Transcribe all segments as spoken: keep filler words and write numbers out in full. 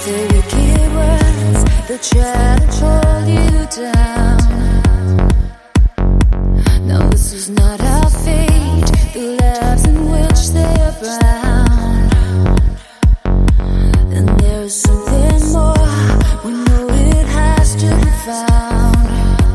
the wicked words that try to hold you down. No, this is not our fate, the lives in which they are bound. And there is something more, we know it has to be found.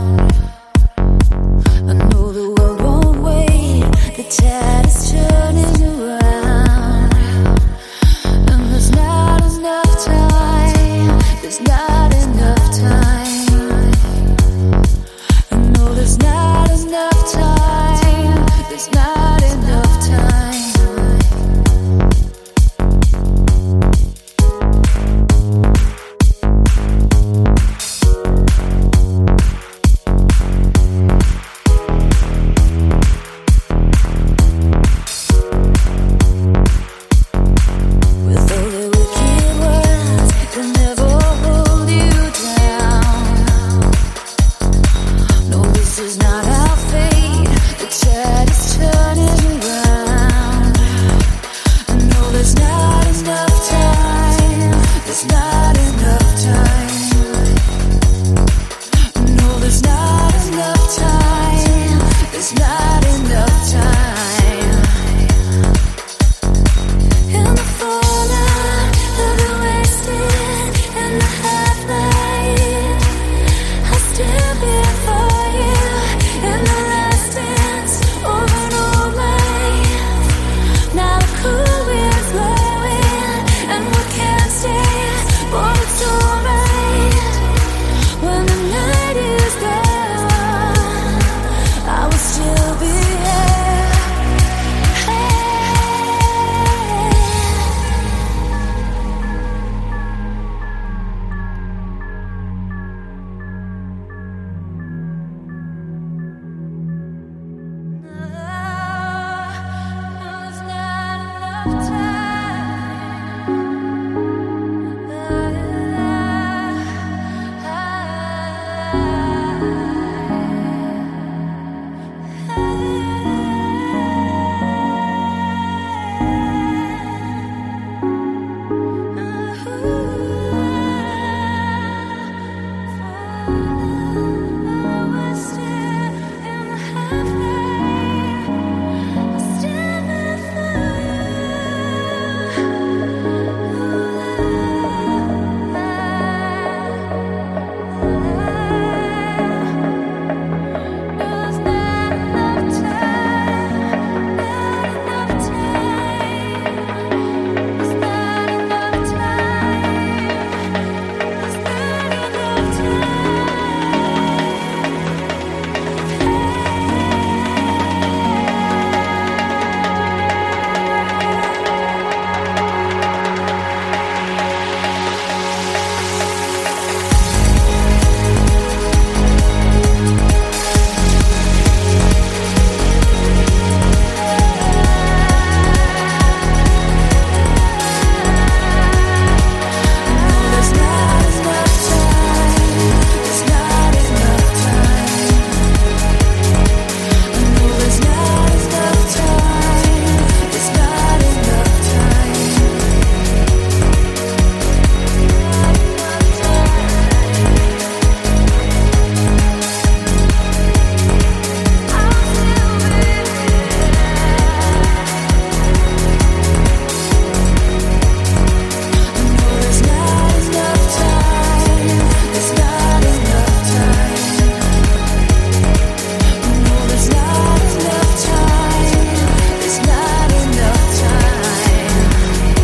I know the world won't wait, the tide is turning around. And there's not enough time, there's not enough time. I know there's not enough time, there's not enough time. With all the wicked words that never hold you down. No, this is not our fate, the tide is turning around. I know there's not enough time, there's not enough time. I know there's not enough time, there's not enough time. In the fallout of the wasted and the half-light, I'll still be for you in the last dance over an old life. Now the cool wind's blowing and we can't stay, but it's alright. When the night is gone, I will still be here. There's not enough